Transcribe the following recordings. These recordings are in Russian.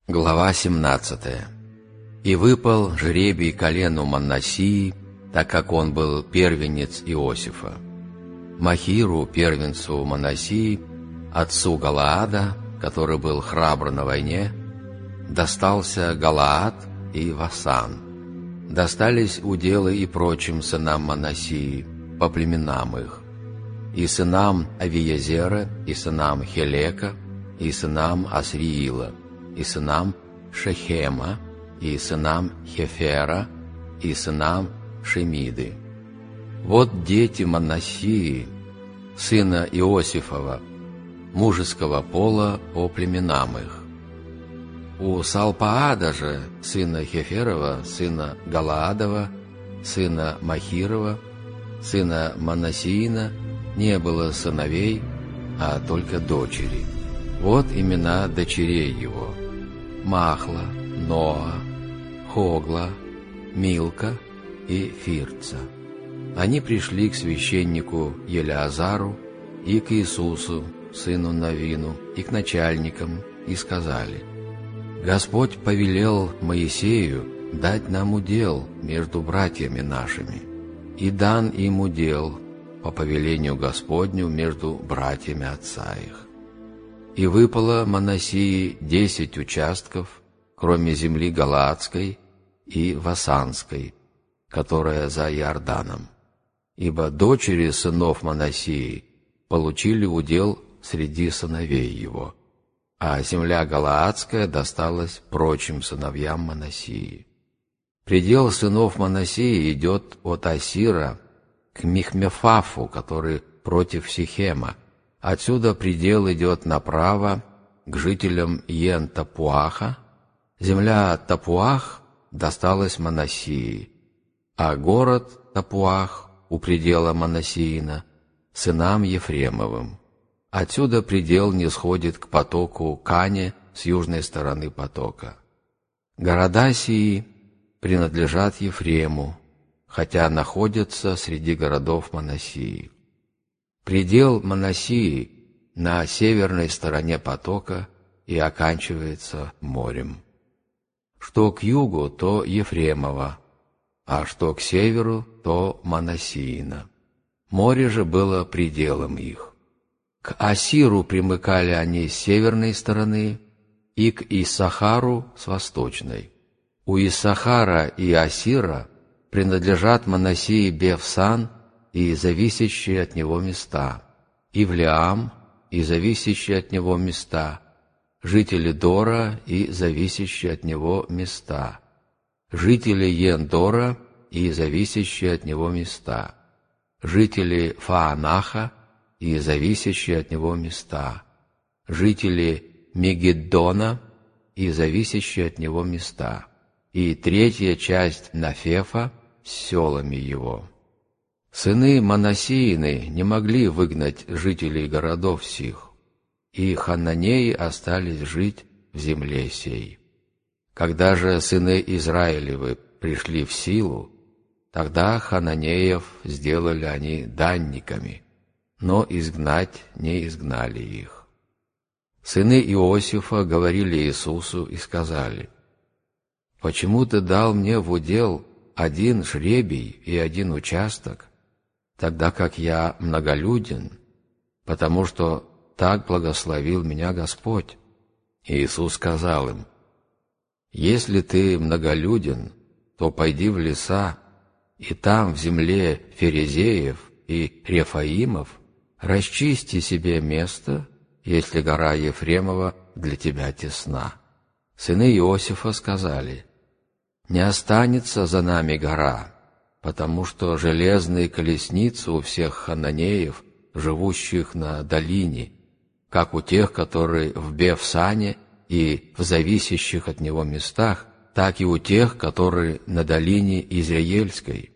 Глава 17. «И выпал жребий колену Манассии, так как он был первенец Иосифа. Махиру, первенцу Манассии, отцу Галаада, который был храбр на войне, достался Галаад и Васан. Достались уделы и прочим сынам Манассии, по племенам их, и сынам Авиезера, и сынам Хелека, и сынам Асриила, и сынам Шехема, и сынам Хефера, и сынам Шемиды. Вот дети Манассии, сына Иосифова, мужеского пола по племенам их. У Салпаада же, сына Хеферова, сына Галаадова, сына Махирова, сына Манассиина, не было сыновей, а только дочери. Вот имена дочерей его: Махла, Ноа, Хогла, Милка и Фирца. Они пришли к священнику Елеазару и к Иисусу, сыну Навину, и к начальникам, и сказали: «Господь повелел Моисею дать нам удел между братьями нашими, и дан им удел по повелению Господню между братьями отца их. И выпало Манассии 10 участков, кроме земли Галаадской и Васанской, которая за Иорданом. Ибо дочери сынов Манассии получили удел среди сыновей его, а земля Галаадская досталась прочим сыновьям Манассии. Предел сынов Манассии идет от Асира к Михмефафу, который против Сихема. Отсюда предел идет направо к жителям Йен-Тапуаха. Земля Тапуах досталась Манассии, а город Тапуах у предела Манассиина сынам Ефремовым. Отсюда предел нисходит к потоку Кане с южной стороны потока. Города сии принадлежат Ефрему, хотя находятся среди городов Манассии. Предел Манассии на северной стороне потока и оканчивается морем. Что к югу, то Ефремово, а что к северу, то Манассиина. Море же было пределом их. К Асиру примыкали они с северной стороны, и к Иссахару с восточной. У Иссахара и Асира принадлежат Манассии Бевсан и зависящие от него места, Ивлеам и зависящие от него места, жители Дора и зависящие от него места, жители Ендора и зависящие от него места, жители Фаанаха и зависящие от него места, жители Мегиддона и зависящие от него места, и третья часть Нафефа с селами его. Сыны Манассиины не могли выгнать жителей городов сих, и хананеи остались жить в земле сей. Когда же сыны Израилевы пришли в силу, тогда хананеев сделали они данниками, но изгнать не изгнали их. Сыны Иосифа говорили Иисусу и сказали: «Почему ты дал мне в удел один жребий и один участок, тогда как я многолюден, потому что так благословил меня Господь?» Иисус сказал им: «Если ты многолюден, то пойди в леса, и там, в земле Ферезеев и Рефаимов, расчисти себе место, если гора Ефремова для тебя тесна». Сыны Иосифа сказали: «Не останется за нами гора, потому что железные колесницы у всех хананеев, живущих на долине, как у тех, которые в Бевсане и в зависящих от него местах, так и у тех, которые на долине Израильской».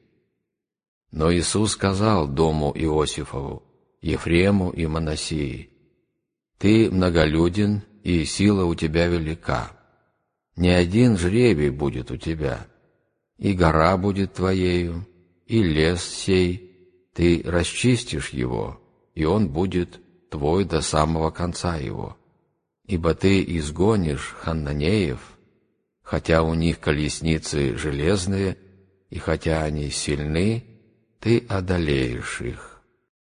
Но Иисус сказал дому Иосифову, Ефрему и Манассии: «Ты многолюден, и сила у тебя велика. Не один жребий будет у тебя, и гора будет твоею, и лес сей, ты расчистишь его, и он будет твой до самого конца его. ибо ты изгонишь хананеев, хотя у них колесницы железные, и хотя они сильны, ты одолеешь их».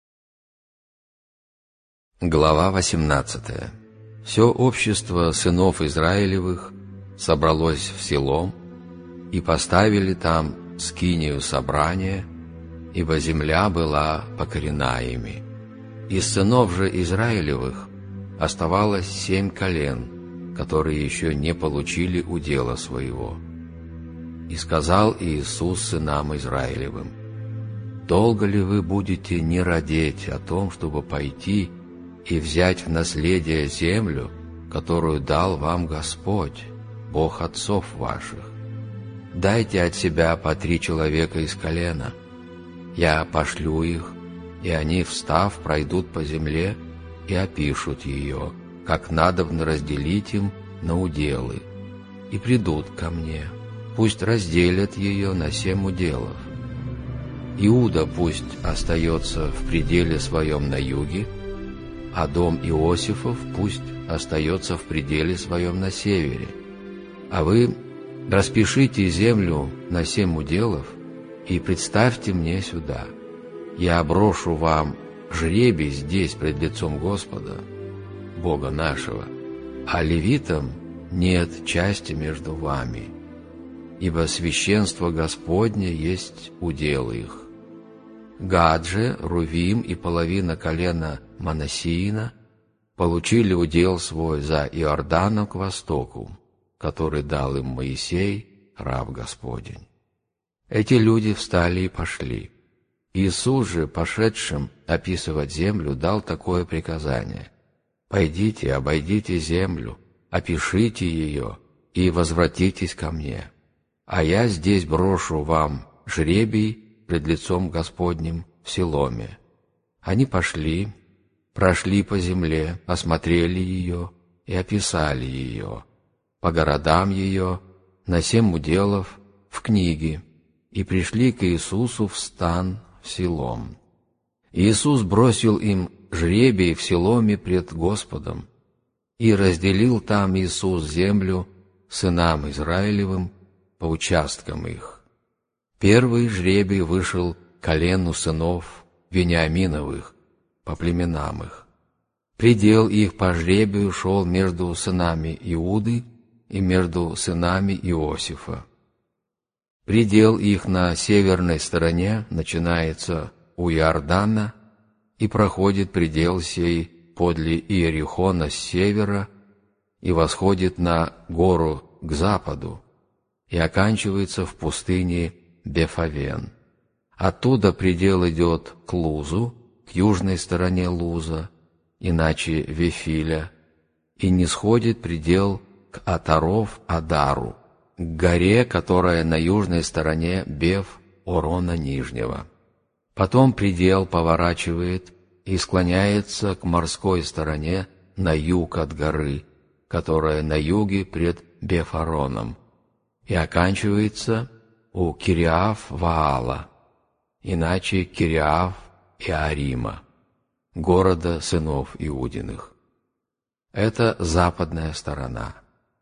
Глава 18. Все общество сынов Израилевых собралось в Силом, и поставили там скинию собрания, ибо земля была покорена ими. Из сынов же Израилевых оставалось 7 колен, которые еще не получили удела своего. И сказал Иисус сынам Израилевым: «Долго ли вы будете не радеть о том, чтобы пойти и взять в наследие землю, которую дал вам Господь, Бог отцов ваших? Дайте от себя по 3 человека из колена. Я пошлю их, и они, встав, пройдут по земле и опишут ее, как надобно разделить им на уделы, и придут ко мне. Пусть разделят ее на 7 уделов. Иуда пусть остается в пределе своем на юге, а дом Иосифов пусть остается в пределе своем на севере. А вы распишите землю на 7 уделов и представьте мне сюда. Я брошу вам жребий здесь пред лицом Господа, Бога нашего, а левитам нет части между вами, ибо священство Господне есть удел их. Гад же, Рувим и половина колена Манассиина получили удел свой за Иорданом к востоку, который дал им Моисей, раб Господень. Эти люди встали и пошли. Иисус же, пошедшим описывать землю, дал такое приказание: «Пойдите, обойдите землю, опишите ее и возвратитесь ко мне, а я здесь брошу вам жребий пред лицом Господним в Силоме». Они пошли, прошли по земле, осмотрели ее и описали ее, по городам ее, на 7 уделов, в книге, и пришли к Иисусу в стан в Силом. Иисус бросил им жребий в Силоме пред Господом, и разделил там Иисус землю сынам Израилевым по участкам их. Первый жребий вышел колену сынов Вениаминовых по племенам их. Предел их по жребию шел между сынами Иуды и между сынами Иосифа. Предел их на северной стороне начинается у Иордана и проходит предел сей подле Иерихона с севера и восходит на гору к западу и оканчивается в пустыне Бефавен. Оттуда предел идет к Лузу, к южной стороне Луза, иначе Вифиля, и нисходит предел к Атаров-Адару, к горе, которая на южной стороне Беф-Орона Нижнего. Потом предел поворачивает и склоняется к морской стороне на юг от горы, которая на юге пред Бефароном, и оканчивается у Кириав-Ваала, иначе Кириав-Иарима, города сынов Иудиных. Это западная сторона.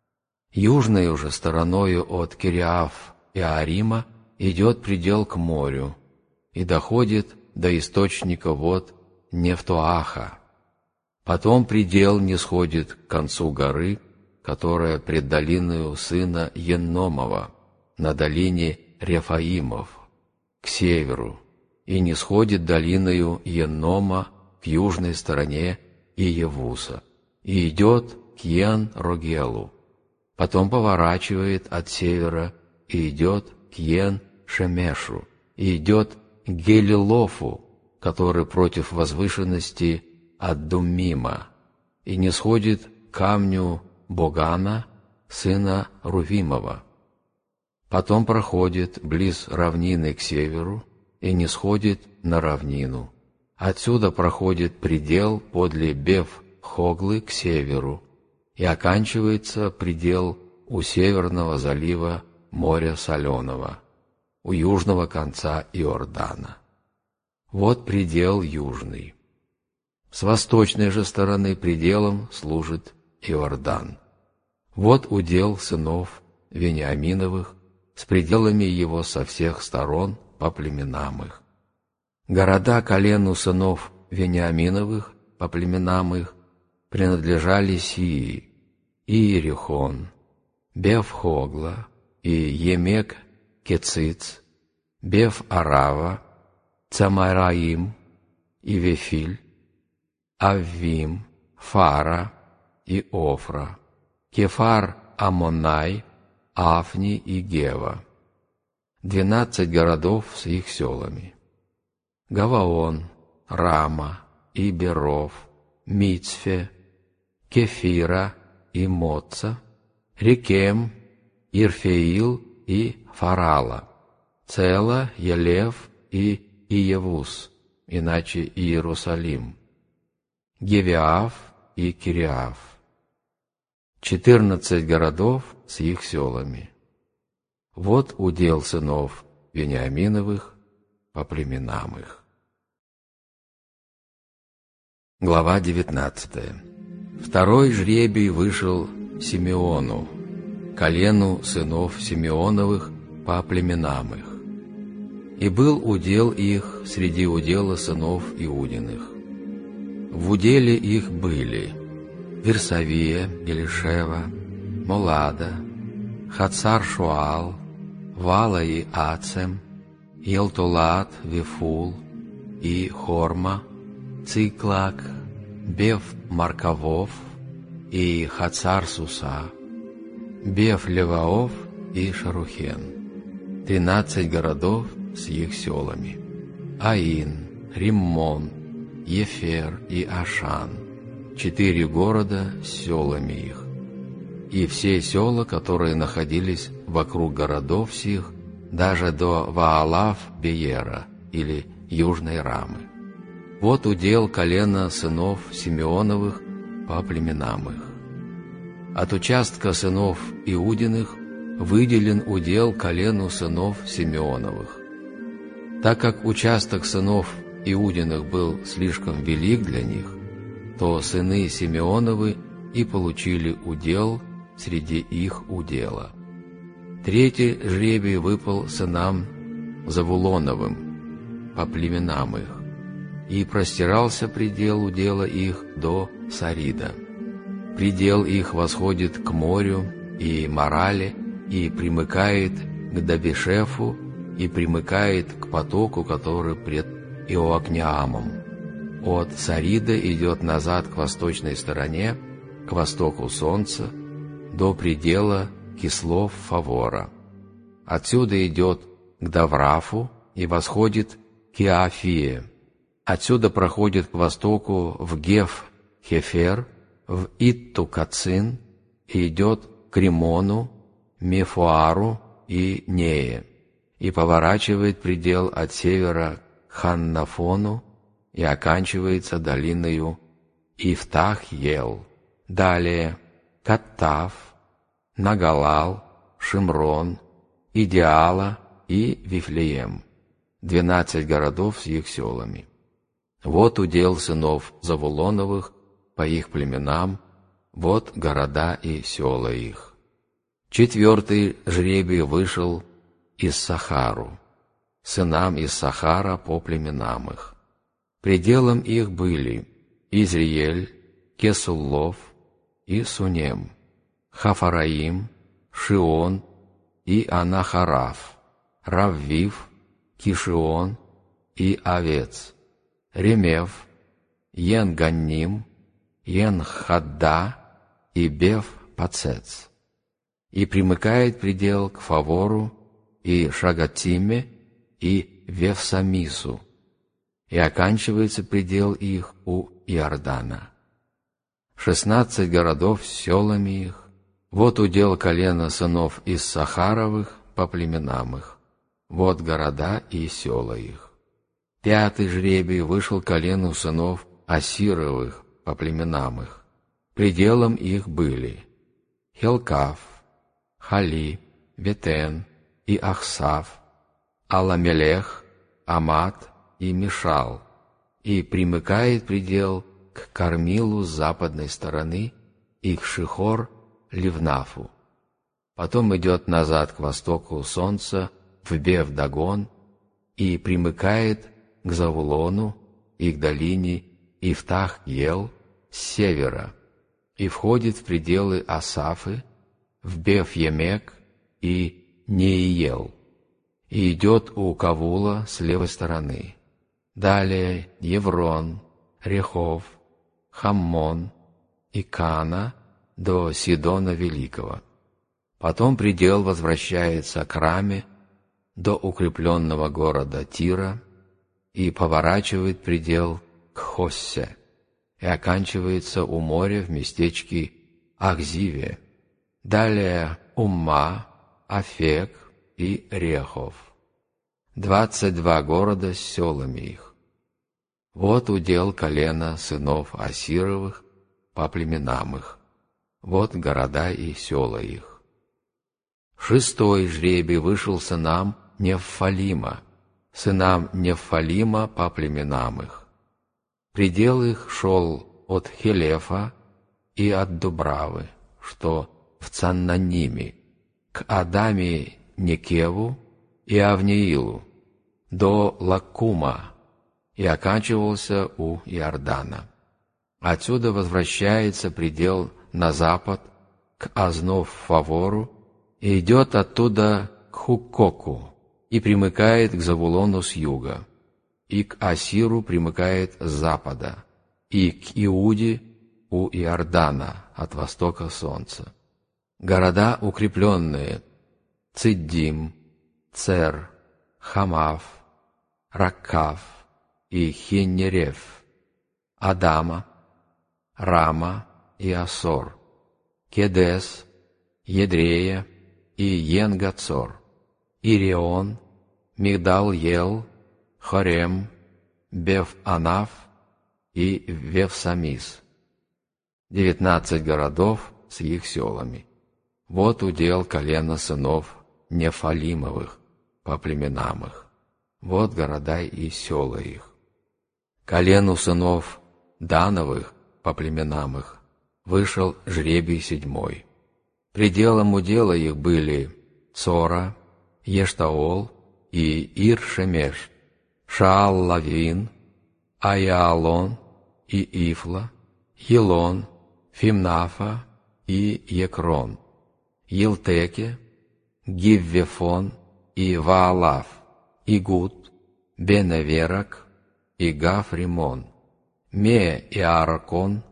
Южной уже стороною от Кириав-Иарима идет предел к морю и доходит до источника вод Нефтоаха. Потом предел нисходит к концу горы, которая пред долиною сына Енномова, на долине Рефаимов, к северу, и нисходит долиною Еннома к южной стороне Иевуса, и идет к Йен-Рогелу. Потом поворачивает от севера и идет к Йен-Шемешу, и идет к Гелилофу, который против возвышенности Аддуммима, и нисходит к камню Богана, сына Рувимова. Потом проходит близ равнины к северу и нисходит на равнину. Отсюда проходит предел подле Беф-Хоглы к северу, и оканчивается предел у северного залива моря Соленого, у южного конца Иордана. Вот предел южный. С восточной же стороны пределом служит Иордан. Вот удел сынов Вениаминовых с пределами его со всех сторон по племенам их. Города колену сынов Вениаминовых по племенам их принадлежали сии: Иерихон, Беф-Хогла и Емек-Кециц, Беф-Арава, Цамараим и Вефиль, Аввим, Фара и Офра, Кефар-Амонай, Афни и Гева, 12 городов с их селами: Гаваон, Рама и Беров, Мицфе, Кефира и Моца, Рекем, Ирфеил и Фарала, Цела, Елев и Иевус, иначе Иерусалим, Гевиав и Кириав, 14 городов с их селами. Вот удел сынов Вениаминовых по племенам их. Глава 19. Второй жребий вышел Симеону, колену сынов Симеоновых по племенам их. И был удел их среди удела сынов Иудиных. В уделе их были Версавия, Елишева, Молада, Хацар-Шуал, Вала и Ацем, Елтолат, Вифул и Хорма, Циклак, Беф-Маркавов и Хацар-Суса, Беф-Леваов и Шарухен, 13 городов с их селами: Аин, Риммон, Ефер и Ашан, 4 города с селами их, и все села, которые находились вокруг городов сих, даже до Ваалав-Беера или Южной Рамы. Вот удел колена сынов Симеоновых по племенам их. От участка сынов Иудиных выделен удел колену сынов Симеоновых. Так как участок сынов Иудиных был слишком велик для них, то сыны Симеоновы и получили удел среди их удела. Третий жребий выпал сынам Завулоновым по племенам их, и простирался предел удела их до Сарида. Предел их восходит к морю и Марале, и примыкает к Давишефу, и примыкает к потоку, который пред Иоакнеамом. От Сарида идет назад к восточной стороне, к востоку солнца, до предела Кислов-Фавора. Отсюда идет к Даврафу и восходит к Иоафие. Отсюда проходит к востоку в Геф-Хефер, в Итту-Кацин, и идет к Римону, Мефуару и Нее, и поворачивает предел от севера к Ханнафону и оканчивается долиною Ифтах-Ел. Далее Каттав, Нагалал, Шимрон, Идеала и Вифлеем, 12 городов с их селами. Вот удел сынов Завулоновых по их племенам, вот города и села их. Четвертый жребий вышел Иссахару, сынам Иссахара по племенам их. Пределом их были Изриель, Кесуллов и Сунем, Хафараим, Шион и Анахараф, Раввив, Кишион и Овец, Ремев, Ен-Ганним, Ен-Хадда и Беф-Пацец. И примыкает предел к Фавору и Шагатиме и Вевсамису, и оканчивается предел их у Иордана. 16 городов с селами их. Вот удел колена сынов Иссахаровых по племенам их. Вот города и села их. Пятый жребий вышел колену сынов Асировых по племенам их. Пределом их были Хелкав, Хали, Ветен и Ахсав, Аламелех, Амат и Мишал, и примыкает предел к Кармилу с западной стороны и к Шихор-Ливнафу. Потом идет назад к востоку солнца, в Бев-Дагон, и примыкает к Завулону и к долине Ифтах-Ел с севера, и входит в пределы Асафы, в Беф-Емек и Неиел, и идет у Кавула с левой стороны. Далее Еврон, Рехов, Хаммон и Кана до Сидона Великого. Потом предел возвращается к Раме до укрепленного города Тира и поворачивает предел к Хоссе и оканчивается у моря в местечке Ахзиве. Далее Умма, Афек и Рехов. 22 города с селами их. Вот удел колена сынов Асировых по племенам их. Вот города и села их. 6-й жребий вышел сынам Неффалима, сынам Неффалима по племенам их. Предел их шел от Хелефа и от Дубравы, что в Цаннаниме, к Адаме Некеву и Авнеилу, до Лаккума, и оканчивался у Иордана. Отсюда возвращается предел на запад к Азнов-Фавору и идет оттуда к Хуккоку и примыкает к Завулону с юга, и к Асиру примыкает с запада, и к Иуде у Иордана от востока солнца. Города укрепленные — Циддим, Цер, Хамав, Раккав и Хеннерев, Адама, Рама и Асор, Кедес, Едрея и Енгацор, Ирион, Мигдал-Ел, Хорем, Беф-Анаф и Вевсамис. 19 городов с их селами. Вот удел колена сынов Нефалимовых по племенам их. Вот города и села их. Колену сынов Дановых по племенам их вышел жребий 7. Пределом удела их были Цора, Ештаол и Ир-Шемеш, Шаал-Лавин, Аяалон и Ифла, Елон, Фимнафа и Екрон, Елтеке, Гиввефон и Ваалав, Игут, Беневерак и Гаф-Римон, Ме и Аракон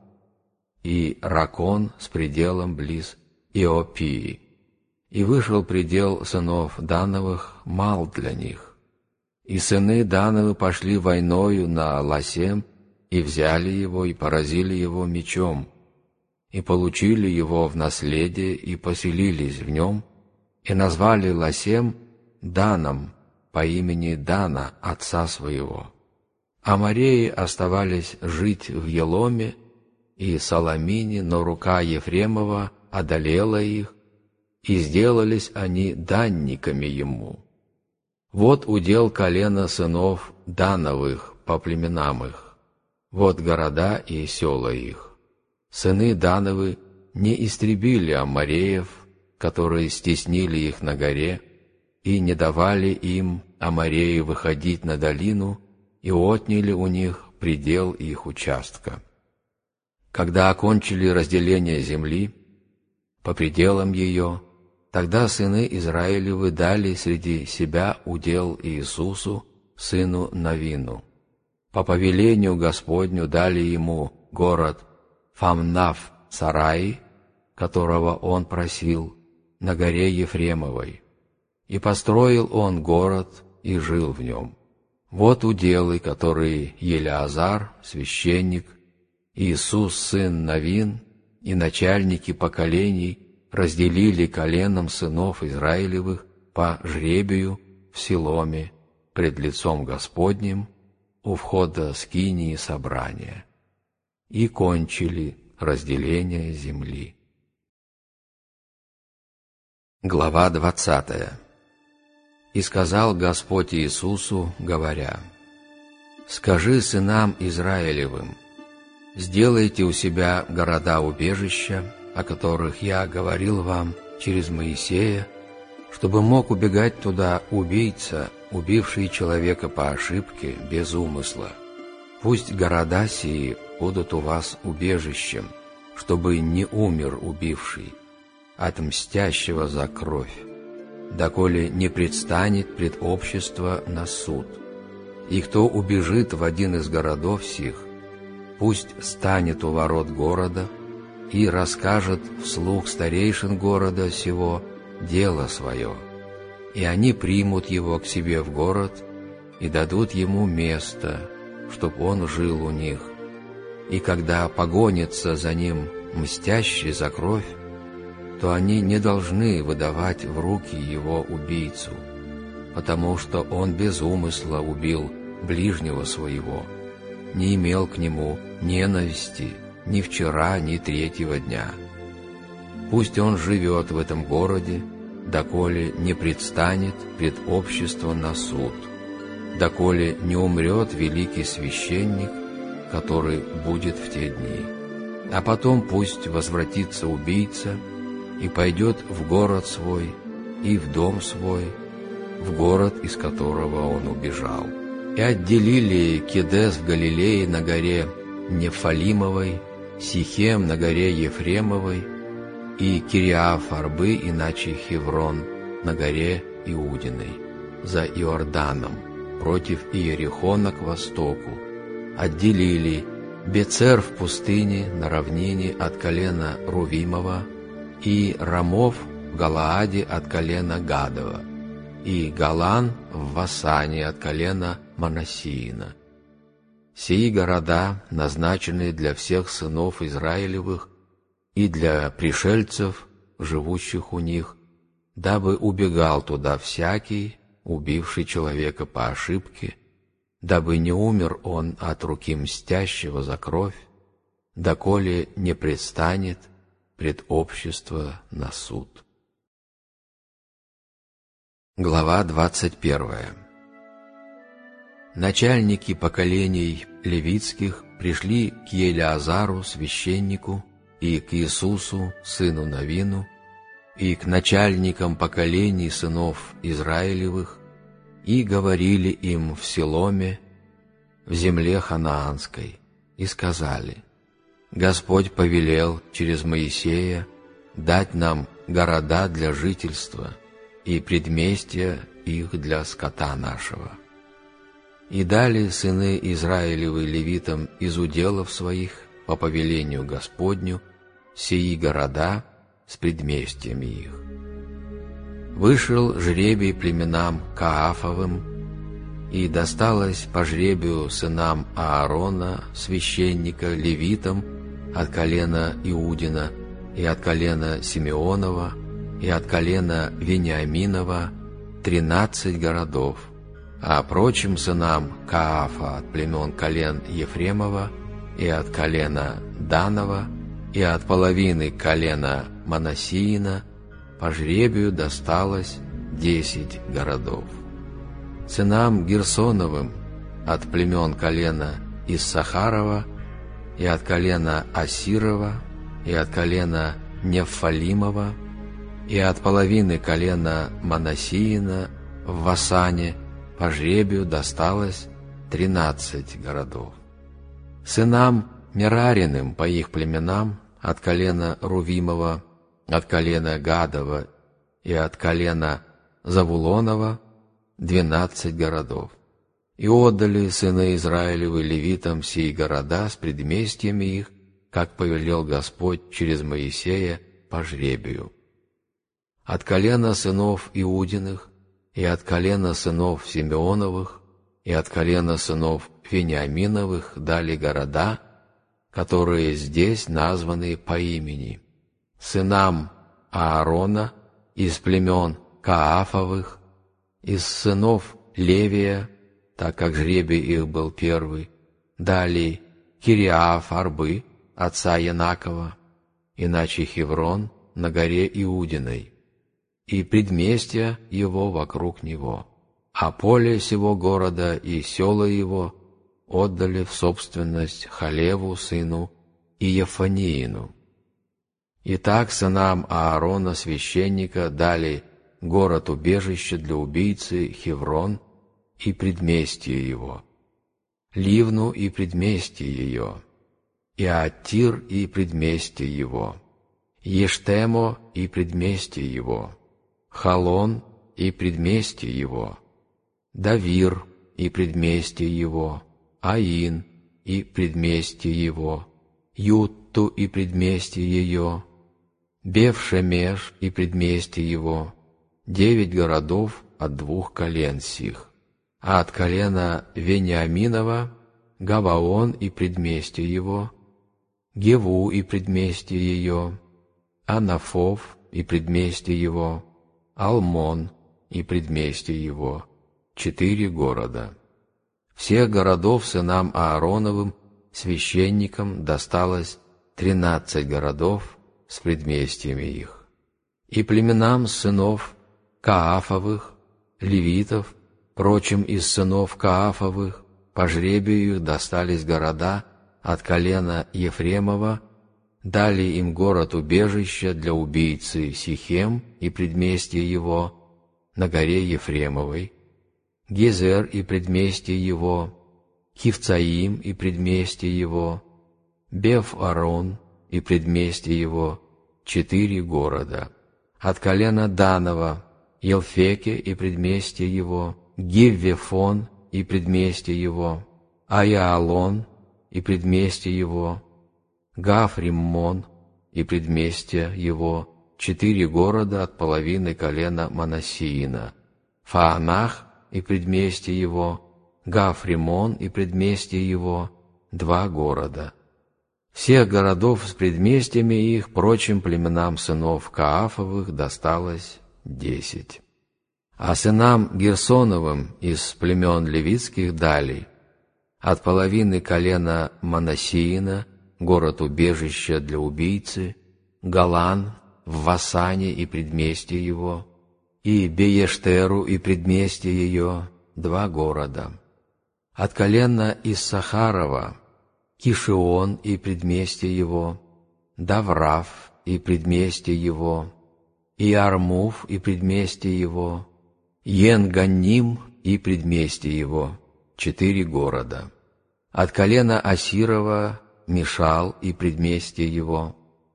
и Ракон с пределом близ Иопии. И вышел предел сынов Дановых мал для них. И сыны Дановы пошли войною на Ласем, и взяли его, и поразили его мечом, и получили его в наследие, и поселились в нем, и назвали Ласем Даном по имени Дана, отца своего. Амореи оставались жить в Еломе и Саламине, но рука Ефремова одолела их, и сделались они данниками ему. Вот удел колена сынов Дановых по племенам их. Вот города и села их. Сыны Дановы не истребили амореев, которые стеснили их на горе, и не давали им, амореи, выходить на долину, и отняли у них предел их участка. Когда окончили разделение земли по пределам ее, тогда сыны Израилевы дали среди себя удел Иисусу, сыну Навину. По повелению Господню дали ему город Фамнаф-Сарай, которого он просил, на горе Ефремовой. И построил он город и жил в нем. Вот уделы, которые Елеазар, священник, Иисус, сын Навин, и начальники поколений разделили коленам сынов Израилевых по жребию в Силоме пред лицом Господним у входа скинии собрания, и кончили разделение земли. Глава 20. «И сказал Господь Иисусу, говоря: скажи сынам Израилевым: сделайте у себя города-убежища о которых я говорил вам через Моисея, чтобы мог убегать туда убийца, убивший человека по ошибке, без умысла. Пусть города сии будут у вас убежищем, чтобы не умер убивший от мстящего за кровь, доколе не предстанет пред общество на суд. И кто убежит в один из городов сих, пусть станет у ворот города и расскажет вслух старейшин города сего дело свое, и они примут его к себе в город и дадут ему место, чтоб он жил у них. И когда погонится за ним мстящий за кровь, то они не должны выдавать в руки его убийцу, потому что он без умысла убил ближнего своего, не имел к нему ненависти ни вчера, ни третьего дня. Пусть он живет в этом городе, доколе не предстанет пред обществом на суд, доколе не умрет великий священник, который будет в те дни. А потом пусть возвратится убийца и пойдет в город свой и в дом свой, в город, из которого он убежал. И отделили Кедес в Галилее на горе Нефалимовой, Сихем на горе Ефремовой и Кириаф-Арбы, иначе Хеврон, на горе Иудиной, за Иорданом, против Иерихона к востоку. Отделили Бецер в пустыне на равнине от колена Рувимова и Рамов в Галааде от колена Гадова и Галан в Васане от колена Манассиина. Сии города назначены для всех сынов Израилевых и для пришельцев, живущих у них, дабы убегал туда всякий, убивший человека по ошибке, дабы не умер он от руки мстящего за кровь, доколе не предстанет пред общество на суд. Глава 21. Начальники поколений левитских пришли к Елеазару, священнику, и к Иисусу, сыну Навину, и к начальникам поколений сынов Израилевых, и говорили им в Силоме, в земле ханаанской, и сказали: «Господь повелел через Моисея дать нам города для жительства и предместья их для скота нашего». И дали сыны Израилевы левитам из уделов своих по повелению Господню сии города с предместьями их. Вышел жребий племенам Каафовым, и досталось по жребию сынам Аарона, священника, левитам, от колена Иудина, и от колена Симеонова, и от колена Вениаминова 13 городов, а прочим сынам Каафа от племен колен Ефремова, и от колена Данова, и от половины колена Манассиина по жребию досталось 10 городов. Сынам Герсоновым от племен колена Иссахарова, и от колена Асирова, и от колена Нефалимова, и от половины колена Манассиина в Васане по жребию досталось 13 городов. Сынам Мерариным по их племенам от колена Рувимова, от колена Гадова и от колена Завулонова 12 городов. И отдали сыны Израилевы левитам сии города с предместьями их, как повелел Господь через Моисея по жребию. От колена сынов Иудиных, и от колена сынов Симеоновых, и от колена сынов Вениаминовых дали города, которые здесь названы по имени: сынам Аарона из племен Каафовых, из сынов Левия, так как жребий их был первый, дали Кириаф-Арбы, отца Янакова, иначе Хеврон, на горе Иудиной, и предместья его вокруг него, а поле сего города и села его отдали в собственность Халеву, сыну Иефаниину. Итак, сынам Аарона, священника, дали город-убежище для убийцы Хеврон и предместье его, Ливну и предместье ее, Иаттир и предместье его, Ештемо и предместье его, Халон и предместье его, Давир и предместье его, Аин и предместье его, Ютту и предместье ее, Бев-Шемеш и предместье его, 9 городов от 2 колен сих, а от колена Вениаминова Гаваон и предместье его, Геву и предместье ее, Анафов и предместье его, Алмон и предместье его, 4 города. Всех городов сынам Аароновым, священникам, досталось 13 городов с предместьями их. И племенам сынов Каафовых, левитов, прочим из сынов Каафовых, по жребию их достались города от колена Ефремова, дали им город-убежище для убийцы Сихем и предместье его на горе Ефремовой, Гезер и предместье его, Кивцаим и предместье его, Беф-Арон и предместье его, 4 города. От колена Данова Елфеке и предместье его, Гиввефон и предместье его, Аяалон и предместье его, Гаф-Риммон и предместье его, 4 города от половины колена Манассиина, Фаанах и предместье его, Гаф-Риммон и предместье его, 2 города. Всех городов с предместьями их прочим племенам сынов Каафовых досталось 10. А сынам Герсоновым из племен левитских дали от половины колена Манассиина город-убежище для убийцы, Галан в Васане и предместье его, и Беештеру и предместье ее, 2 города. От колена Иссахарова Кишион и предместье его, Даврав и предместье его, Иармув и предместье его, Ен-Ганним и предместье его, 4 города. От колена Асирова Мишал и предместье его,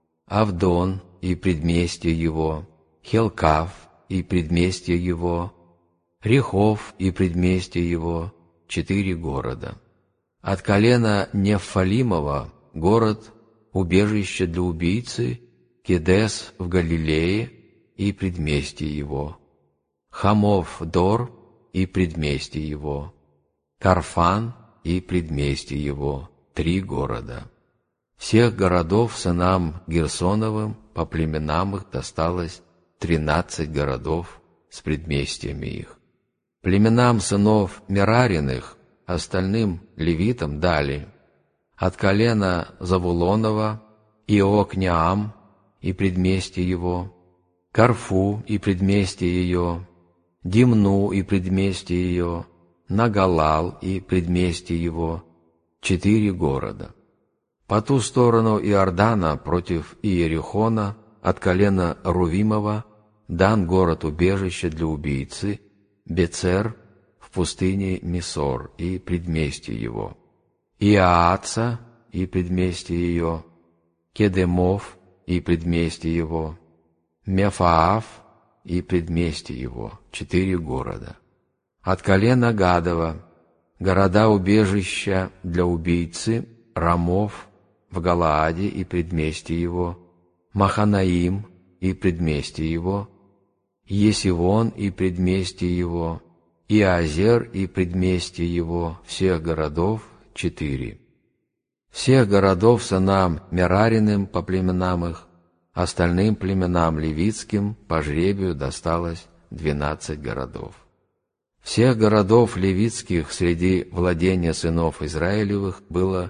Авдон и предместье его, Хелкав и предместье его, Рехов и предместье его, 4 города. От колена Нефалимова город, убежище для убийцы, Кедес в Галилее и предместье его, Хамов-Дор и предместье его, Карфан и предместье его, 3 города. Всех городов сынам Герсоновым по племенам их досталось 13 городов с предместьями их. Племенам сынов Мерариных, остальным левитам дали от колена Завулонова Иокнеам и предместье его, Карфу и предместье ее, Димну и предместье ее, Нагалал и предместье его, 4 города. По ту сторону Иордана против Иерихона от колена Рувимова дан город-убежище для убийцы, Бецер в пустыне Мисор и предместье его, Иааца и предместье ее, Кедемов и предместье его, Мефаав и предместье его, 4 города. От колена Гадова города-убежища для убийцы, Рамов в Галааде и предместье его, Маханаим и предместье его, Есивон и предместье его, Иазер и предместье его, всех городов 4. Всех городов сынам Мерариным по племенам их, остальным племенам левитским по жребию досталось 12 городов. Всех городов левитских среди владения сынов Израилевых было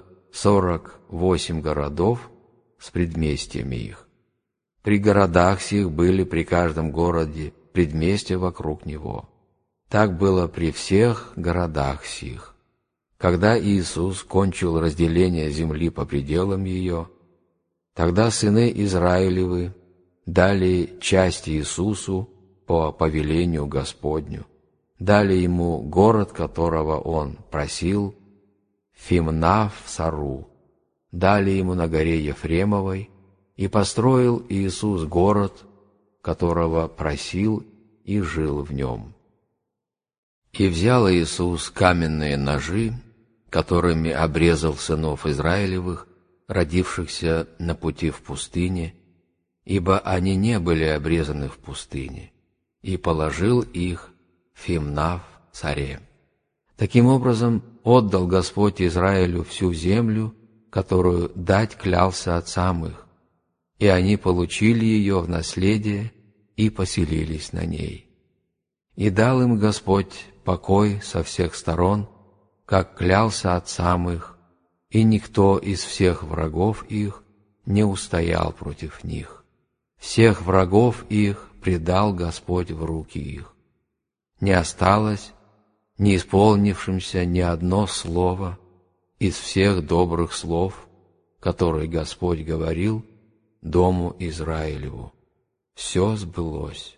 48 городов с предместьями их. При городах сих были при каждом городе предместья вокруг него. Так было при всех городах сих. Когда Иисус кончил разделение земли по пределам ее, Тогда сыны Израилевы дали часть Иисусу по повелению Господню, дали ему город, которого он просил, Фимнав-Сару, дали ему на горе Ефремовой, и построил Иисус город, которого просил, и жил в нем. И взял Иисус каменные ножи, которыми обрезал сынов Израилевых, родившихся на пути в пустыне, ибо они не были обрезаны в пустыне, и положил их в Фимнав-Саре. Таким образом, отдал Господь Израилю всю землю, которую дать клялся отцам их, и они получили ее в наследие и поселились на ней. И дал им Господь покой со всех сторон, как клялся отцам их, и никто из всех врагов их не устоял против них. Всех врагов их предал Господь в руки их. Не осталось не исполнившимся ни одно слово из всех добрых слов, которые Господь говорил дому Израилеву. Все сбылось.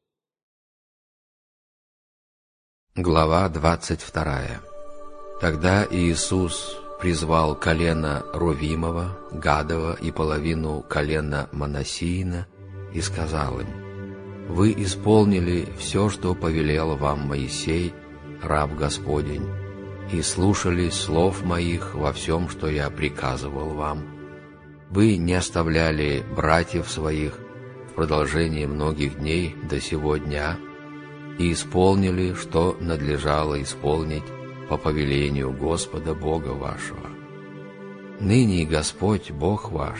Глава 22. Тогда Иисус призвал колено Рувимова, Гадова и половину колена Манассиина и сказал им: «Вы исполнили все, что повелел вам Моисей, раб Господень, и слушались слов моих во всем, что я приказывал вам. Вы не оставляли братьев своих в продолжении многих дней до сего дня и исполнили, что надлежало исполнить по повелению Господа Бога вашего. Ныне Господь Бог ваш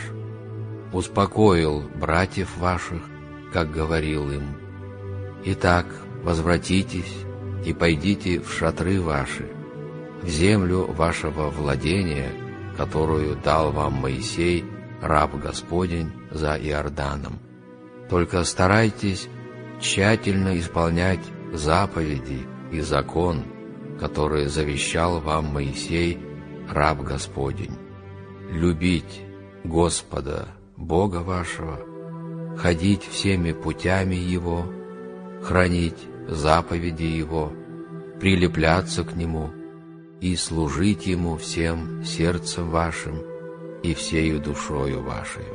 успокоил братьев ваших, как говорил им. Итак, возвратитесь и пойдите в шатры ваши, в землю вашего владения, которую дал вам Моисей, раб Господень, за Иорданом. Только старайтесь тщательно исполнять заповеди и закон, который завещал вам Моисей, раб Господень. Любить Господа, Бога вашего, ходить всеми путями Его, хранить заповеди Его, прилепляться к Нему и служить Ему всем сердцем вашим и всею душою вашей».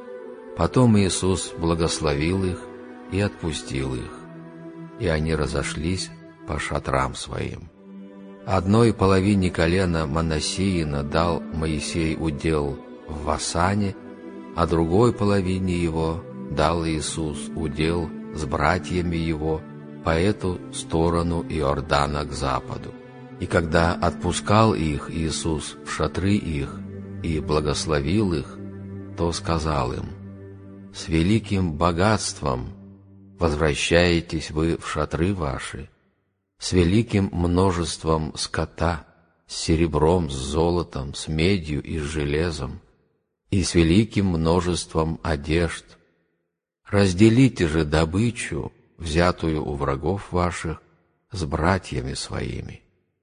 Потом Иисус благословил их и отпустил их, и они разошлись по шатрам своим. Одной половине колена Манассиина дал Моисей удел в Васане, а другой половине его дал Иисус удел с братьями его по эту сторону Иордана к западу. И когда отпускал их Иисус в шатры их и благословил их, то сказал им: «С великим богатством возвращаетесь вы в шатры ваши, с великим множеством скота, с серебром, с золотом, с медью и с железом, и с великим множеством одежд. Разделите же добычу, взятую у врагов ваших, с братьями своими».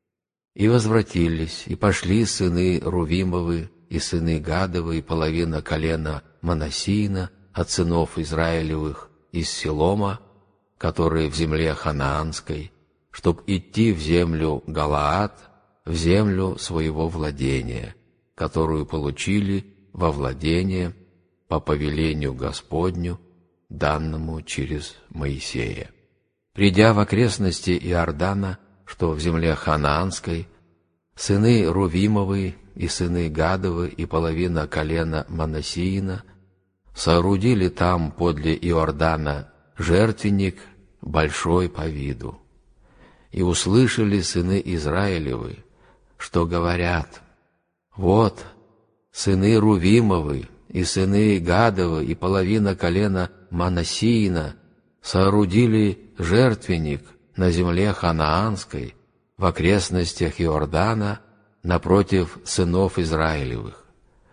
И возвратились, и пошли сыны Рувимовы и сыны Гадовы и половина колена Манассиина от сынов Израилевых из Силома, которые в земле Ханаанской, чтоб идти в землю Галаад, в землю своего владения, которую получили во владение по повелению Господню, данному через Моисея. Придя в окрестности Иордана, что в земле Ханаанской, сыны Рувимовы и сыны Гадовы и половина колена Манассиина соорудили там подле Иордана жертвенник большой по виду. И услышали сыны Израилевы, что говорят: «Вот, сыны Рувимовы и сыны Гадовы и половина колена Манассиина соорудили жертвенник на земле Ханаанской в окрестностях Иордана напротив сынов Израилевых».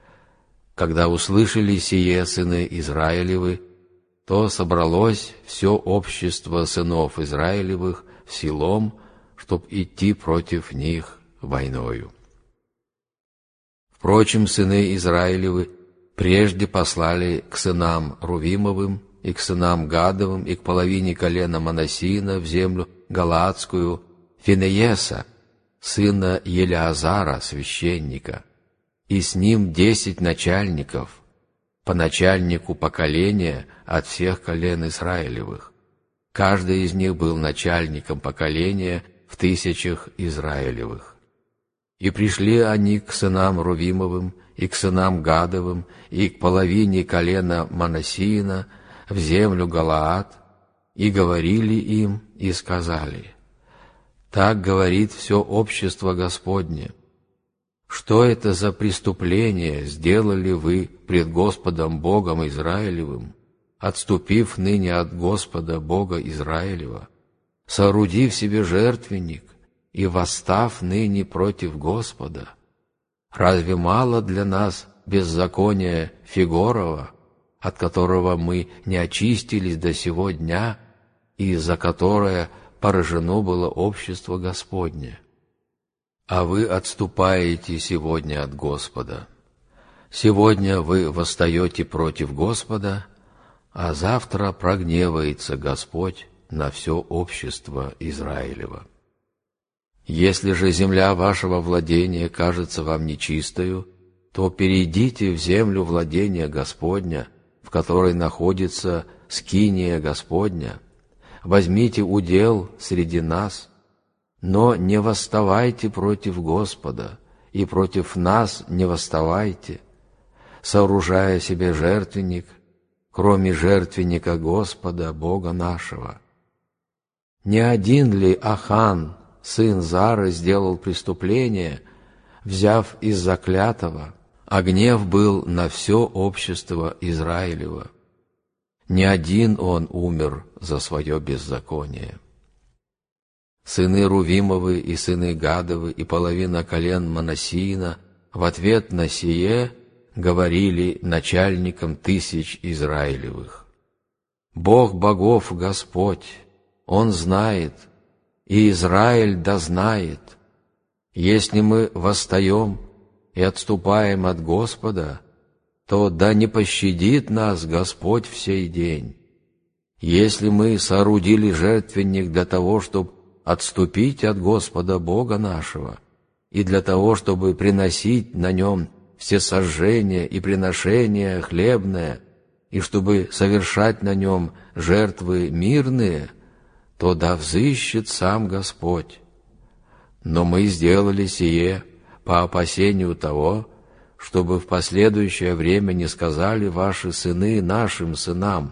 Когда услышали сие сыны Израилевы, то собралось все общество сынов Израилевых в Силом, чтоб идти против них войною. Впрочем, сыны Израилевы Прежде послали к сынам Рувимовым, и к сынам Гадовым, и к половине колена Манассиина в землю Галаадскую Финееса, сына Елеазара, священника, и с ним 10 начальников, по начальнику поколения от всех колен Израилевых. Каждый из них был начальником поколения в 1000 Израилевых. И пришли они к сынам Рувимовым, и к сынам Гадовым, и к половине колена Манассиина в землю Галаад, и говорили им, и сказали: «Так говорит все общество Господне. Что это за преступление сделали вы пред Господом Богом Израилевым, отступив ныне от Господа Бога Израилева, соорудив себе жертвенник и восстав ныне против Господа? Разве мало для нас беззакония Фигорова, от которого мы не очистились до сего дня, и за которое поражено было общество Господне? А вы отступаете сегодня от Господа. Сегодня вы восстаете против Господа, а завтра прогневается Господь на все общество Израилева. Если же земля вашего владения кажется вам нечистою, то перейдите в землю владения Господня, в которой находится скиния Господня, возьмите удел среди нас, но не восставайте против Господа, и против нас не восставайте, сооружая себе жертвенник, кроме жертвенника Господа, Бога нашего. Не один ли Ахан, сын Зары, сделал преступление, взяв из заклятого, а гнев был на все общество Израилева? Не один он умер за свое беззаконие. Сыны Рувимовы и сыны Гадовы и половина колен Манассиина в ответ на сие говорили начальникам 1000 Израилевых: «Бог богов Господь, Он знает, и Израиль дознает. Если мы восстаем и отступаем от Господа, то да не пощадит нас Господь в сей день. Если мы соорудили жертвенник для того, чтобы отступить от Господа Бога нашего, и для того, чтобы приносить на нем всесожжения и приношения хлебные, и чтобы совершать на нем жертвы мирные, то да взыщет сам Господь. Но мы сделали сие по опасению того, чтобы в последующее время не сказали ваши сыны нашим сынам: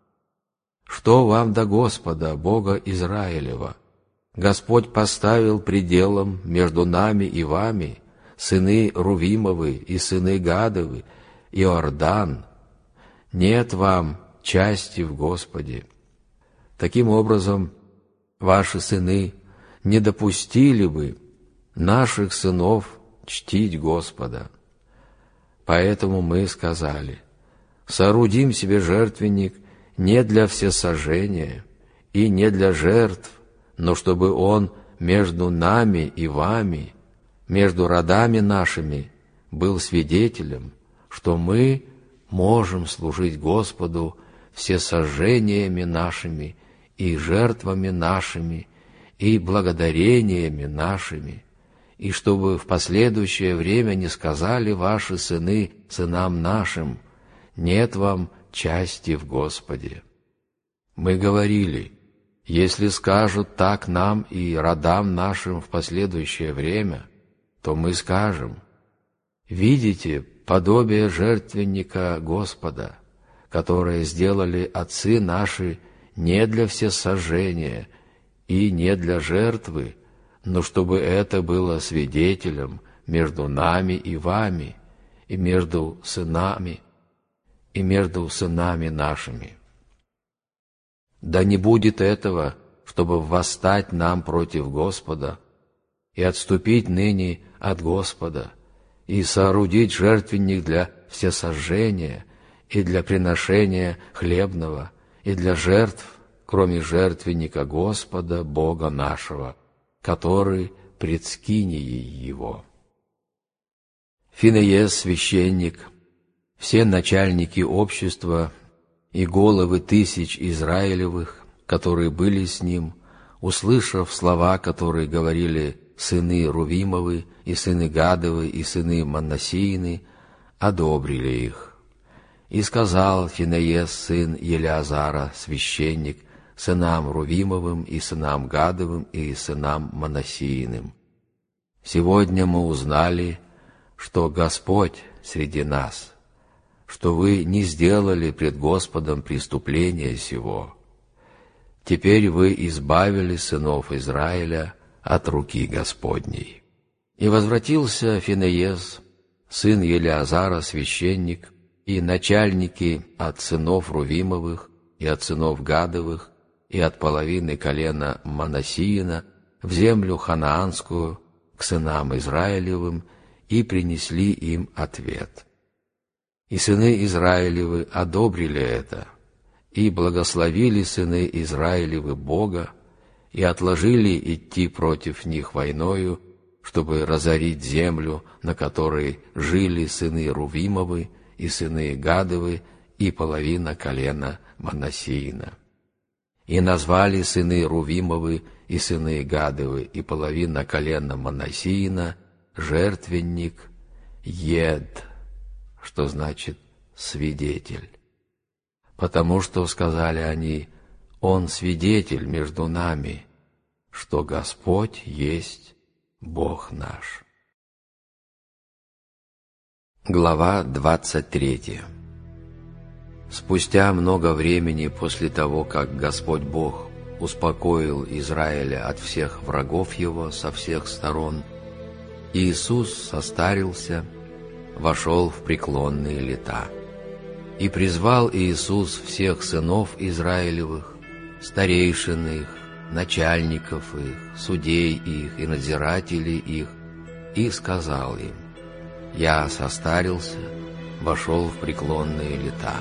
что вам до Господа, Бога Израилева? Господь поставил пределом между нами и вами, сыны Рувимовы и сыны Гадовы, Иордан. Нет вам части в Господе. Таким образом, ваши сыны не допустили бы наших сынов чтить Господа. Поэтому мы сказали: соорудим себе жертвенник не для всесожжения и не для жертв, но чтобы он между нами и вами, между родами нашими, был свидетелем, что мы можем служить Господу всесожжениями нашими и жертвами нашими и благодарениями нашими, и чтобы в последующее время не сказали ваши сыны сынам нашим: нет вам части в Господе. Мы говорили: если скажут так нам и родам нашим в последующее время, то мы скажем: видите подобие жертвенника Господа, которое сделали отцы наши не для всесожжения и не для жертвы, но чтобы это было свидетелем между нами и вами, и между сынами нашими. Да не будет этого, чтобы восстать нам против Господа и отступить ныне от Господа, и соорудить жертвенник для всесожжения и для приношения хлебного, и для жертв, кроме жертвенника Господа, Бога нашего, который пред скинией Его. Финеес, священник, все начальники общества и головы тысяч Израилевых, которые были с ним, услышав слова, которые говорили сыны Рувимовы и сыны Гадовы и сыны Манассиины, одобрили их. И сказал Финеес, сын Елеазара, священник, сынам Рувимовым и сынам Гадовым и сынам Манассииным: «Сегодня мы узнали, что Господь среди нас, что вы не сделали пред Господом преступления сего. Теперь вы избавили сынов Израиля от руки Господней». И возвратился Финеес, сын Елеазара, священник, и начальники от сынов Рувимовых и от сынов Гадовых и от половины колена Манассиина в землю ханаанскую к сынам Израилевым, и принесли им ответ. И сыны Израилевы одобрили это, и благословили сыны Израилевы Бога, и отложили идти против них войною, чтобы разорить землю, на которой жили сыны Рувимовы и сыны Гадовы и половина колена Манассиина. И назвали сыны Рувимовы и сыны Гадовы и половина колена Манассиина жертвенник Ед, что значит свидетель. Потому что, сказали они, он свидетель между нами, что Господь есть Бог наш. Глава 23. Спустя много времени после того, как Господь Бог успокоил Израиля от всех врагов его со всех сторон, Иисус состарился, вошел в преклонные лета. И призвал Иисус всех сынов Израилевых, старейшин их, начальников их, судей их и надзирателей их, и сказал им: «Я состарился, вошел в преклонные лета.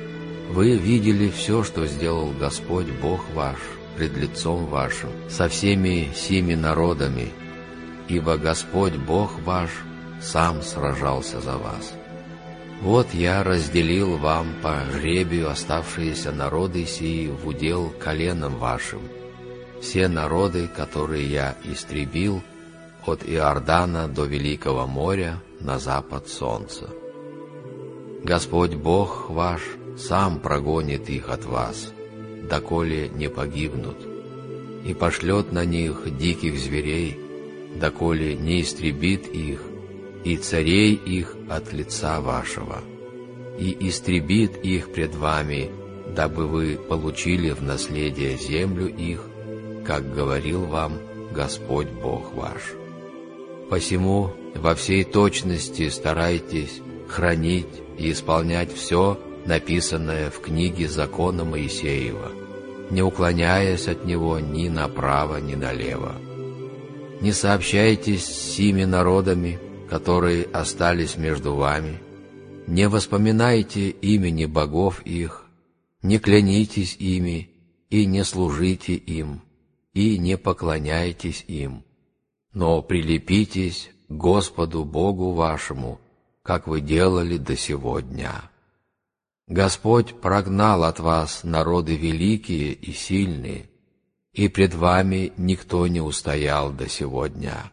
Вы видели все, что сделал Господь Бог ваш пред лицом вашим со всеми сими народами, ибо Господь Бог ваш сам сражался за вас. Вот я разделил вам по жребию оставшиеся народы сии в удел коленам вашим, все народы, которые я истребил от Иордана до Великого моря на запад солнца. Господь Бог ваш сам прогонит их от вас, доколе не погибнут, и пошлет на них диких зверей, доколе не истребит их, и царей их от лица вашего, и истребит их пред вами, дабы вы получили в наследие землю их, как говорил вам Господь Бог ваш. Посему во всей точности старайтесь хранить и исполнять все, написанное в книге закона Моисеева, не уклоняясь от него ни направо, ни налево. Не сообщайтесь с сими народами, которые остались между вами, не воспоминайте имени богов их, не клянитесь ими и не служите им, и не поклоняйтесь им, но прилепитесь к Господу Богу вашему, как вы делали до сего дня. Господь прогнал от вас народы великие и сильные, и пред вами никто не устоял до сего дня.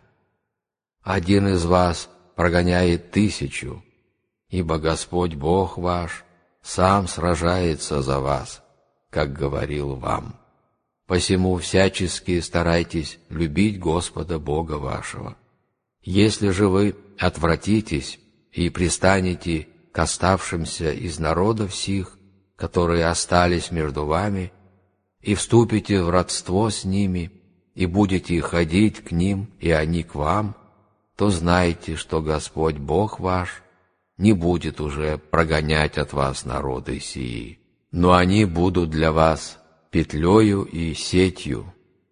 Один из вас прогоняет 1000, ибо Господь Бог ваш сам сражается за вас, как говорил вам. Посему всячески старайтесь любить Господа Бога вашего. Если же вы отвратитесь и пристанете к оставшимся из народов сих, которые остались между вами, и вступите в родство с ними, и будете ходить к ним, и они к вам, то знайте, что Господь Бог ваш не будет уже прогонять от вас народы сии, но они будут для вас петлею и сетью,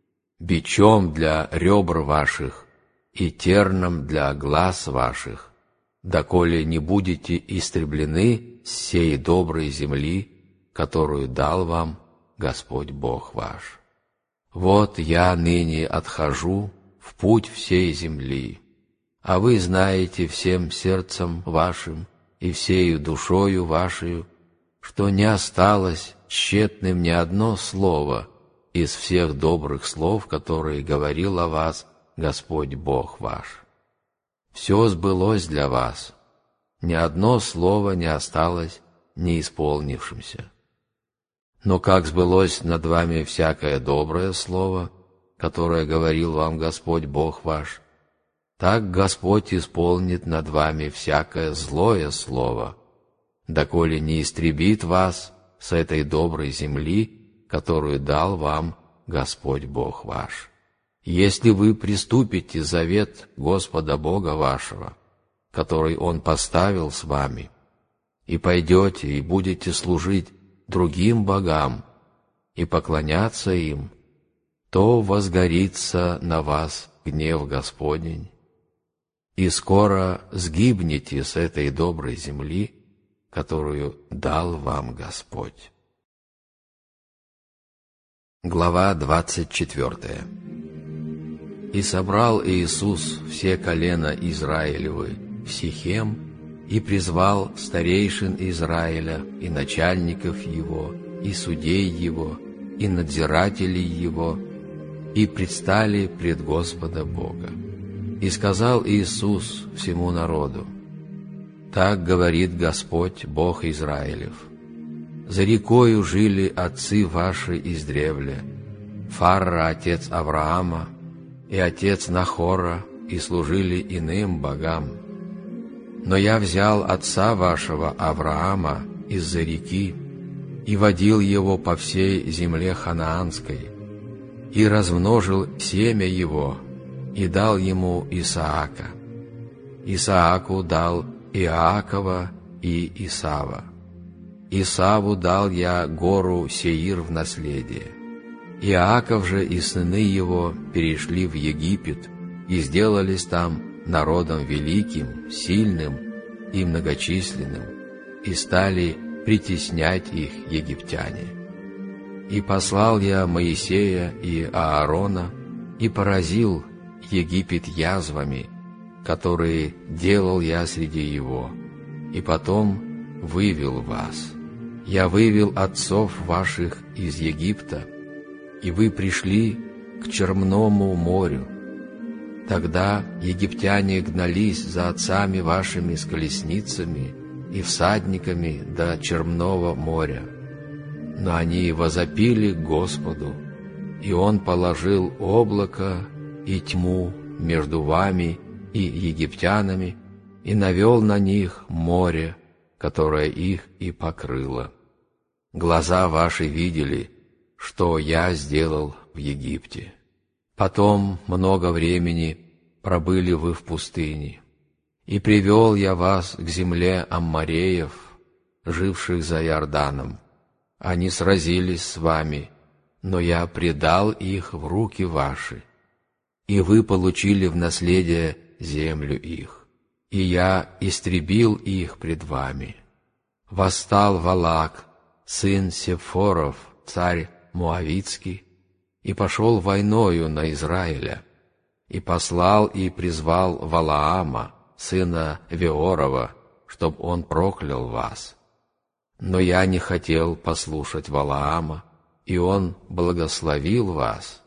бичом для ребр ваших и терном для глаз ваших, доколе не будете истреблены с сей доброй земли, которую дал вам Господь Бог ваш. Вот я ныне отхожу в путь всей земли, а вы знаете всем сердцем вашим и всею душою вашею, что не осталось тщетным ни одно слово из всех добрых слов, которые говорил о вас Господь Бог ваш. Все сбылось для вас, ни одно слово не осталось неисполнившимся. Но как сбылось над вами всякое доброе слово, которое говорил вам Господь Бог ваш, так Господь исполнит над вами всякое злое слово, доколе не истребит вас с этой доброй земли, которую дал вам Господь Бог ваш. Если вы приступите завет Господа Бога вашего, который Он поставил с вами, и пойдете и будете служить другим богам и поклоняться им, то возгорится на вас гнев Господень, и скоро сгибнете с этой доброй земли, которую дал вам Господь. Глава 24. «И собрал Иисус все колена Израилевы в Сихем, и призвал старейшин Израиля, и начальников его, и судей его, и надзирателей его, и предстали пред Господа Бога. И сказал Иисус всему народу: так говорит Господь, Бог Израилев: за рекою жили отцы ваши издревле, Фарра, отец Авраама, и отец Нахора, и служили иным богам. Но я взял отца вашего Авраама из-за реки и водил его по всей земле ханаанской, и размножил семя его, и дал ему Исаака. Исааку дал Иакова и Исава. Исаву дал я гору Сеир в наследие. Иаков же и сыны его перешли в Египет и сделались там народом великим, сильным и многочисленным, и стали притеснять их египтяне. И послал я Моисея и Аарона, и поразил Египет язвами, которые делал я среди его, и потом вывел вас. Я вывел отцов ваших из Египта, и вы пришли к Черному морю. Тогда египтяне гнались за отцами вашими с колесницами и всадниками до Черного моря. Но они возопили к Господу, и Он положил облако и тьму между вами и египтянами, и навел на них море, которое их и покрыло. Глаза ваши видели, что я сделал в Египте. Потом много времени пробыли вы в пустыне, и привел я вас к земле Аммореев, живших за Иорданом. Они сразились с вами, но я предал их в руки ваши, и вы получили в наследие землю их, и я истребил их пред вами. Восстал Валаак, сын Сефоров, царь Моавицкий, и пошел войною на Израиля, и послал и призвал Валаама, сына Веорова, чтоб он проклял вас. Но я не хотел послушать Валаама, и он благословил вас,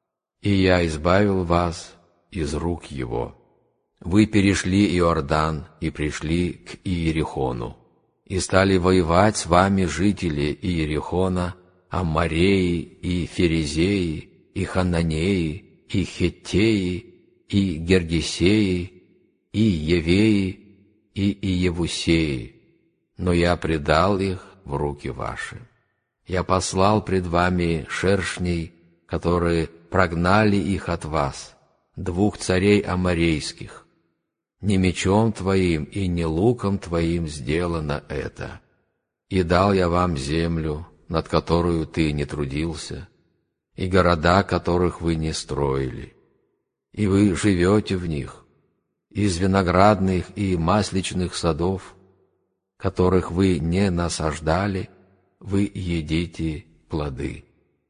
и я избавил вас из рук его. Вы перешли Иордан и пришли к Иерихону, и стали воевать с вами жители Иерихона, Аммореи и Ферезеи, и Хананеи, и Хеттеи, и Гергесеи, и Евеи, и Иевусеи, но я предал их в руки ваши. Я послал пред вами шершней, которые прогнали их от вас, 2 царей аморейских. Не мечом твоим и не луком твоим сделано это. И дал я вам землю, над которую ты не трудился, и города, которых вы не строили, и вы живете в них, из виноградных и масличных садов, которых вы не насаждали, вы едите плоды.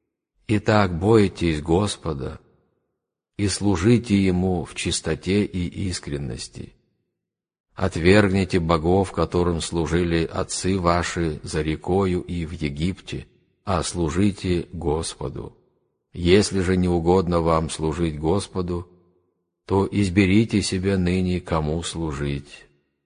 Итак, бойтесь Господа и служите Ему в чистоте и искренности. отвергните богов, которым служили отцы ваши за рекою и в Египте, а служите Господу. Если же не угодно вам служить Господу, то изберите себе ныне, кому служить.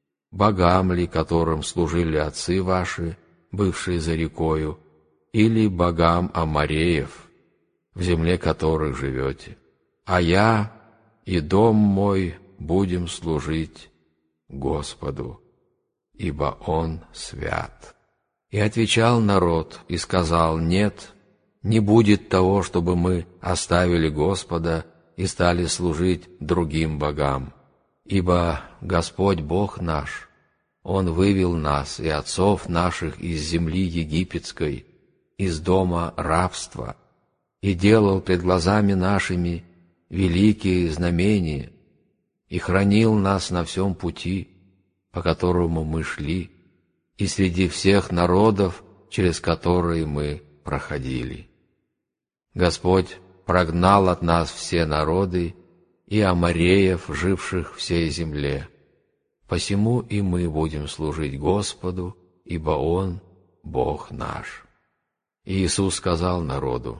Богам ли, которым служили отцы ваши, бывшие за рекою, или богам амореев, в земле которых живете. А я и дом мой будем служить Господу, ибо Он свят». И отвечал народ и сказал: «Нет, не будет того, чтобы мы оставили Господа и стали служить другим богам. Ибо Господь Бог наш, Он вывел нас и отцов наших из земли египетской, из дома рабства, и делал пред глазами нашими великие знамения, и хранил нас на всем пути, по которому мы шли, и среди всех народов, через которые мы проходили. Господь прогнал от нас все народы и амореев, живших в всей земле. Посему и мы будем служить Господу, ибо Он — Бог наш». И Иисус сказал народу: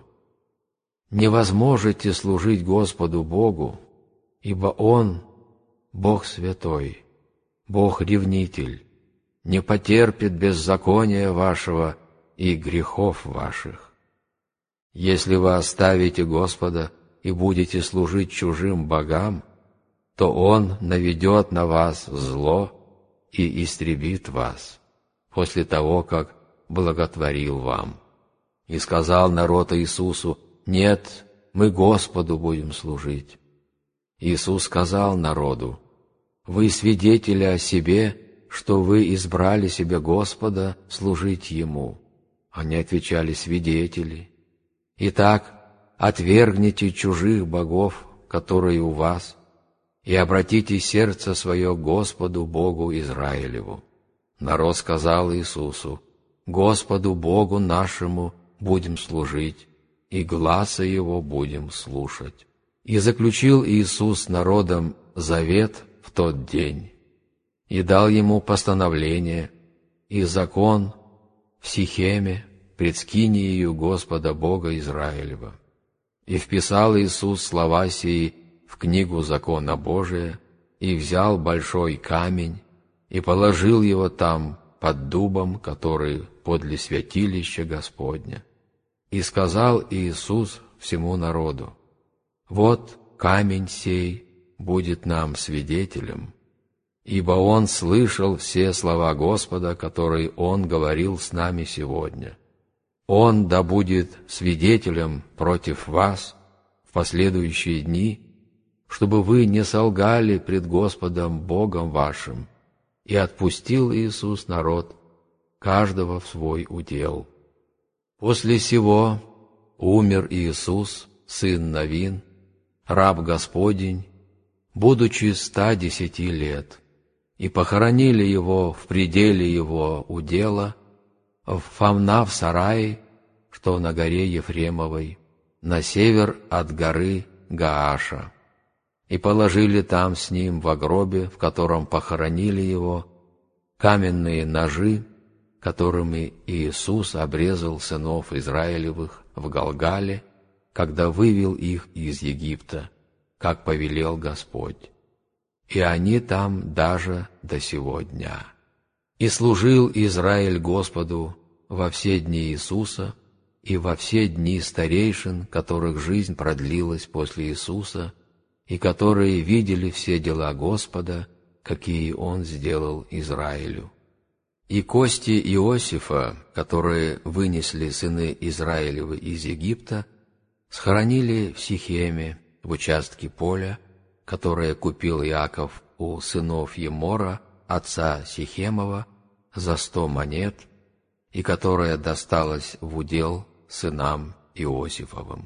«Не возможете служить Господу Богу, ибо Он — Бог святой, Бог-ревнитель, не потерпит беззакония вашего и грехов ваших. Если вы оставите Господа и будете служить чужим богам, то Он наведет на вас зло и истребит вас после того, как благотворил вам». И сказал народ Иисусу: «Нет, мы Господу будем служить». Иисус сказал народу: «Вы свидетели о себе, что вы избрали себе Господа служить Ему». Они отвечали: «Свидетели». «Итак, отвергните чужих богов, которые у вас, и обратите сердце свое к Господу Богу Израилеву». Народ сказал Иисусу: «Господу Богу нашему будем служить, и гласа Его будем слушать». И заключил Иисус с народом завет в тот день, и дал ему постановление и закон в Сихеме пред скиниею Господа Бога Израилева. И вписал Иисус слова сии в книгу закона Божия, и взял большой камень, и положил его там под дубом, который подле святилища Господня. И сказал Иисус всему народу: «Вот камень сей будет нам свидетелем, ибо Он слышал все слова Господа, которые Он говорил с нами сегодня. Он да будет свидетелем против вас в последующие дни, чтобы вы не солгали пред Господом Богом вашим». И отпустил Иисус народ, каждого в свой удел. После сего умер Иисус, сын Навин, раб Господень, будучи 110 лет, и похоронили его в пределе его удела, в Фамнав-сарае, что на горе Ефремовой, на север от горы Гааша, и положили там с ним во гробе, в котором похоронили его, каменные ножи, которыми Иисус обрезал сынов Израилевых в Галгале, когда вывел их из Египта, как повелел Господь. И они там даже до сего дня. И служил Израиль Господу во все дни Иисуса и во все дни старейшин, которых жизнь продлилась после Иисуса, и которые видели все дела Господа, какие Он сделал Израилю. И кости Иосифа, которые вынесли сыны Израилевы из Египта, схоронили в Сихеме, в участке поля, которое купил Иаков у сынов Емора, отца Сихемова, за 100 монет, и которое досталось в удел сынам Иосифовым.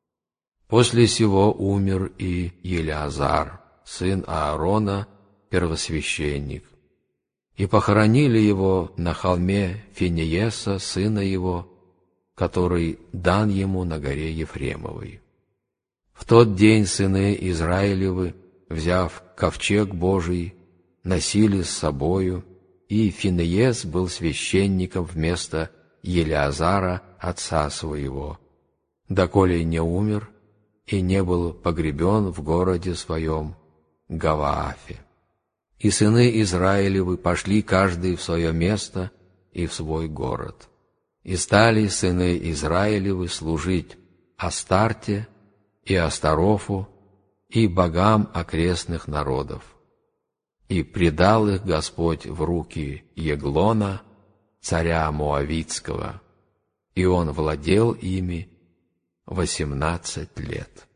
После сего умер и Елеазар, сын Аарона, первосвященник, и похоронили его на холме Финееса, сына его, который дан ему на горе Ефремовой. В тот день сыны Израилевы, взяв ковчег Божий, носили с собою, и Финеес был священником вместо Елеазара, отца своего, доколе не умер и не был погребен в городе своем Гаваафе. И сыны Израилевы пошли каждый в свое место и в свой город. И стали сыны Израилевы служить Астарте и Астарофу и богам окрестных народов. И предал их Господь в руки Еглона, царя Моавитского, и он владел ими 18 лет.